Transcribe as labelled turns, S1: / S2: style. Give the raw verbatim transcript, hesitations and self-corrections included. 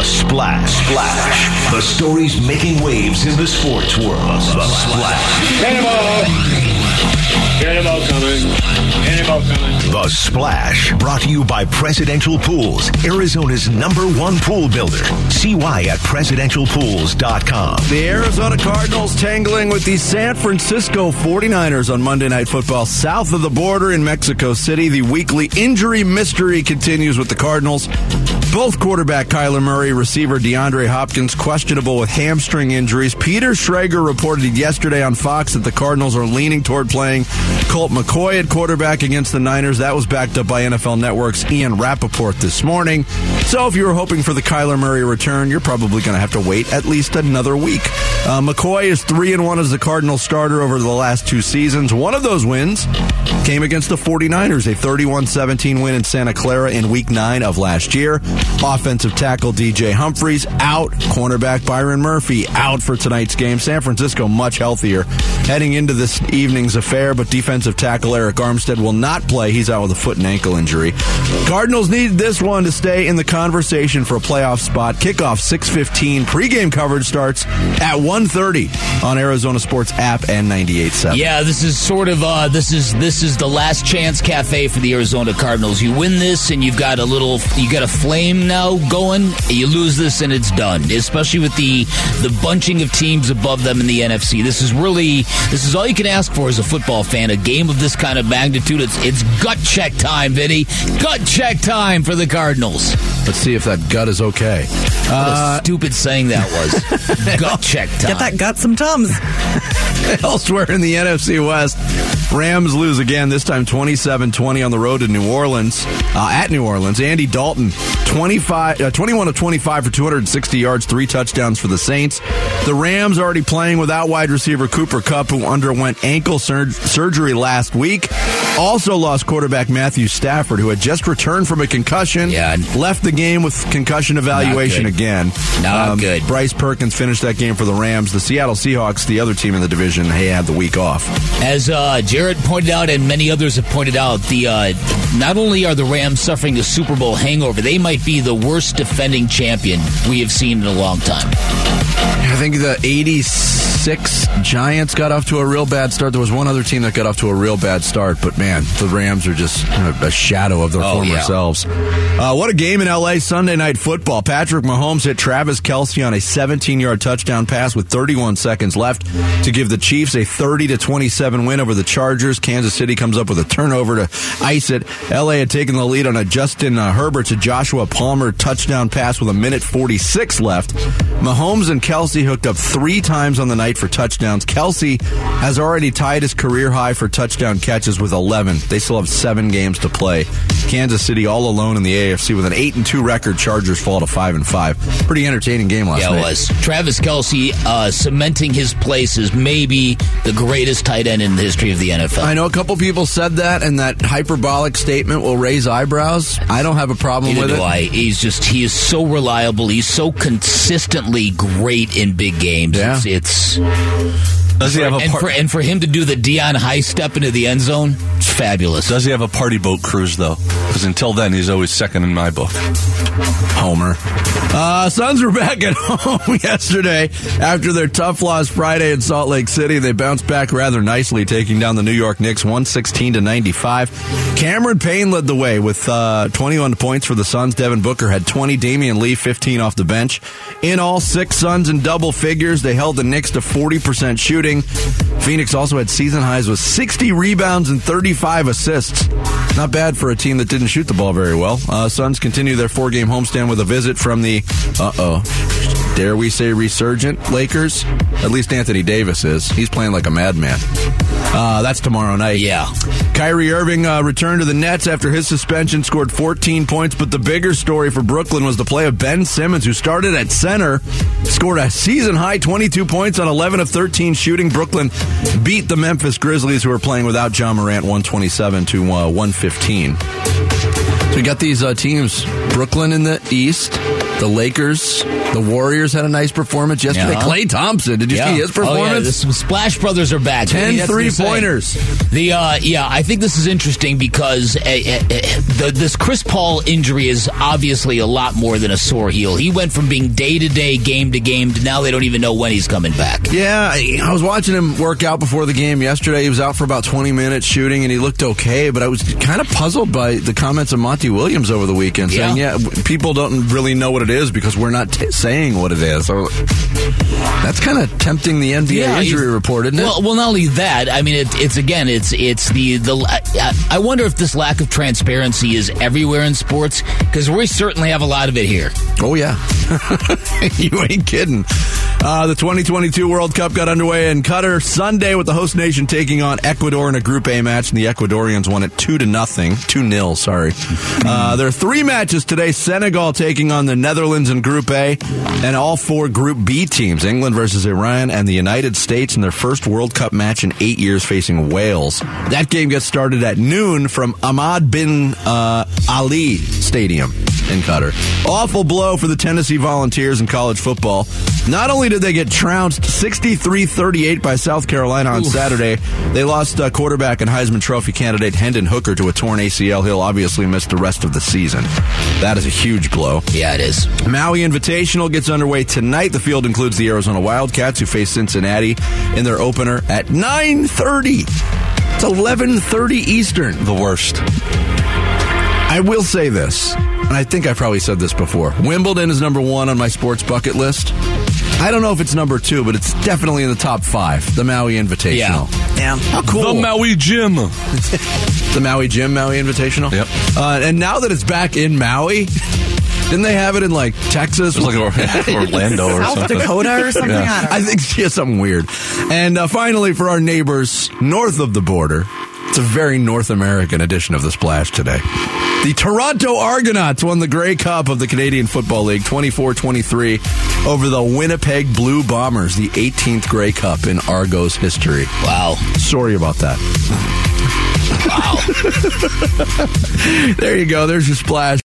S1: Splash. Splash. The stories making waves in the sports world. The Splash.
S2: Cannonball. Cannonball coming. Cannonball coming.
S1: The Splash. Brought to you by Presidential Pools, Arizona's number one pool builder. See why at presidential pools dot com.
S3: The Arizona Cardinals tangling with the San Francisco forty-niners on Monday Night Football south of the border in Mexico City. The weekly injury mystery continues with the Cardinals. Both quarterback Kyler Murray, receiver DeAndre Hopkins questionable with hamstring injuries. Peter Schrager reported yesterday on Fox that the Cardinals are leaning toward playing Colt McCoy at quarterback against the Niners. That was backed up by N F L Network's Ian Rappaport this morning. So if you were hoping for the Kyler Murray return, you're probably going to have to wait at least another week. Uh, McCoy is three and one as the Cardinals starter over the last two seasons. One of those wins came against the forty-niners, a thirty-one seventeen win in Santa Clara in week nine of last year. Offensive tackle D J Humphries out. Cornerback Byron Murphy out for tonight's game. San Francisco much healthier heading into this evening's affair, but defensive tackle Eric Armstead will not play. He's out with a foot and ankle injury. Cardinals need this one to stay in the conversation for a playoff spot. Kickoff six fifteen. Pregame coverage starts at one thirty on Arizona Sports app and ninety-eight point seven.
S4: Yeah, this is sort of uh, this is this is the last chance cafe for the Arizona Cardinals. You win this and you've got a little you got a flame now going. You lose this and it's done. Especially with the the bunching of teams above them in the N F C. This is really this is all you can ask for as a football fan. A game of this kind of magnitude. It's it's gut check time, Vinny. Gut check time for the Cardinals.
S3: Let's see if that gut is okay.
S4: What
S3: Uh,
S4: a stupid saying that was. Gut check time.
S5: Get that gut some Tums.
S3: Elsewhere in the N F C West, Rams lose again, this time twenty-seven twenty on the road to New Orleans. Uh, at New Orleans, Andy Dalton, twenty-five, uh, twenty-one of twenty-five for two hundred sixty yards, three touchdowns for the Saints. The Rams already playing without wide receiver Cooper Kupp, who underwent ankle sur- surgery last week. Also lost quarterback Matthew Stafford, who had just returned from a concussion.
S4: Yeah.
S3: Left the game with concussion evaluation
S4: Not good.
S3: again.
S4: Not
S3: Um,
S4: good.
S3: Bryce Perkins finished that game for the Rams. The Seattle Seahawks, the other team in the division, they had the week off.
S4: As uh, Jared pointed out and many others have pointed out, the uh, not only are the Rams suffering a Super Bowl hangover, they might be the worst defending champion we have seen in a long time.
S3: I think the eighty-six Giants got off to a real bad start. There was one other team that got off to a real bad start, but man, the Rams are just a shadow of their
S4: Oh,
S3: former
S4: yeah.
S3: selves. Uh, what a game in L A Sunday Night Football. Patrick Mahomes hit Travis Kelce on a seventeen-yard touchdown pass with thirty-one seconds left to give the Chiefs a thirty to twenty-seven win over the Chargers. Kansas City comes up with a turnover to ice it. L A had taken the lead on a Justin uh, Herbert to Joshua Palmer touchdown pass with a minute forty-six left. Mahomes and Kelce hooked up three times on the night for touchdowns. Kelce has already tied his career high for touchdown catches with eleven. They still have seven games to play. Kansas City all alone in the A F C with an eight and two record. Chargers fall to five and five. Pretty entertaining game last
S4: Yeah,
S3: night.
S4: it was. Travis Kelce uh, cementing his place as maybe the greatest tight end in the history of the N F L.
S3: I know a couple people said that, and that hyperbolic statement will raise eyebrows. I don't have a problem
S4: Neither
S3: with
S4: do
S3: it.
S4: I. He's just, he is so reliable. He's so consistently great in big games.
S3: Yeah.
S4: It's, it's
S6: Does he have a
S4: and,
S6: par-
S4: for, and for him to do the Deion high step into the end zone, it's fabulous.
S6: Does he have a party boat cruise, though? Because until then, he's always second in my book.
S3: Homer. Uh, Suns were back at home yesterday after their tough loss Friday in Salt Lake City. They bounced back rather nicely, taking down the New York Knicks one sixteen to ninety-five. Cameron Payne led the way with uh, twenty-one points for the Suns. Devin Booker had twenty. Damian Lee, fifteen off the bench. In all, six Suns in double figures. They held the Knicks to forty percent shooting. Phoenix also had season highs with sixty rebounds and thirty-five assists. Not bad for a team that didn't shoot the ball very well. Uh, Suns continue their four-game homestand with a visit from the, uh-oh, dare we say resurgent Lakers? At least Anthony Davis is. He's playing like a madman. Uh, that's tomorrow night.
S4: Yeah.
S3: Kyrie Irving uh, returned to the Nets after his suspension, scored fourteen points, but the bigger story for Brooklyn was the play of Ben Simmons, who started at center, scored a season-high twenty-two points on eleven of thirteen shooting. Brooklyn beat the Memphis Grizzlies, who are playing without Ja Morant, one twenty-seven to one fifteen. So we got these uh, teams, Brooklyn in the East, The Lakers, the Warriors had a nice performance yesterday.
S4: Yeah.
S3: Klay Thompson, did you
S4: Yeah.
S3: see his performance?
S4: Oh, yeah. The Splash Brothers are back.
S3: Ten
S4: That's
S3: three-pointers.
S4: The uh, yeah, I think this is interesting because uh, uh, the, this Chris Paul injury is obviously a lot more than a sore heel. He went from being day-to-day, game-to-game, to now they don't even know when he's coming back.
S3: Yeah, I I was watching him work out before the game yesterday. He was out for about twenty minutes shooting, and he looked okay, but I was kind of puzzled by the comments of Monty Williams over the weekend
S4: Yeah.
S3: saying, yeah, w- people don't really know what it is because we're not t- saying what it is. So that's kind of tempting the N B A
S4: Yeah,
S3: injury
S4: he's-
S3: report, isn't it?
S4: Well, well, not only that. I mean, it, it's again, it's it's the the. I, I wonder if this lack of transparency is everywhere in sports because we certainly have a lot of it here.
S3: Oh, yeah. You ain't kidding. Uh, the twenty twenty-two World Cup got underway in Qatar Sunday with the host nation taking on Ecuador in a Group A match, and the Ecuadorians won it two to nothing, two nil. Sorry. Uh, there are three matches today: Senegal taking on the Netherlands in Group A, and all four Group B teams: England versus Iran and the United States in their first World Cup match in eight years, facing Wales. That game gets started at noon from Ahmad bin uh, Ali Stadium in Qatar. Awful blow for the Tennessee Volunteers in college football. Not only did they get trounced sixty-three thirty-eight by South Carolina on
S4: Oof.
S3: Saturday, they lost uh, quarterback and Heisman Trophy candidate Hendon Hooker to a torn A C L. He'll obviously miss the rest of the season. That is a huge blow.
S4: Yeah, it is.
S3: Maui Invitational gets underway tonight. The field includes the Arizona Wildcats, who face Cincinnati in their opener at nine thirty. It's eleven thirty Eastern.
S6: The worst.
S3: I will say this, and I think I probably said this before. Wimbledon is number one on my sports bucket list. I don't know if it's number two, but it's definitely in the top five. The Maui Invitational.
S4: Yeah.
S3: How cool.
S6: The Maui Gym.
S3: The Maui Gym, Maui Invitational?
S6: Yep.
S3: Uh, and now that it's back in Maui, didn't they have it in, like, Texas?
S6: It was like Orlando or
S5: South
S6: something.
S5: Dakota or something?
S6: Yeah.
S5: I don't know.
S3: I think she has something weird. And uh, finally, for our neighbors north of the border, it's a very North American edition of the Splash today. The Toronto Argonauts won the Grey Cup of the Canadian Football League twenty-four twenty-three over the Winnipeg Blue Bombers, the eighteenth Grey Cup in Argo's history.
S4: Wow.
S3: Sorry about that.
S4: Wow.
S3: There you go. There's your Splash.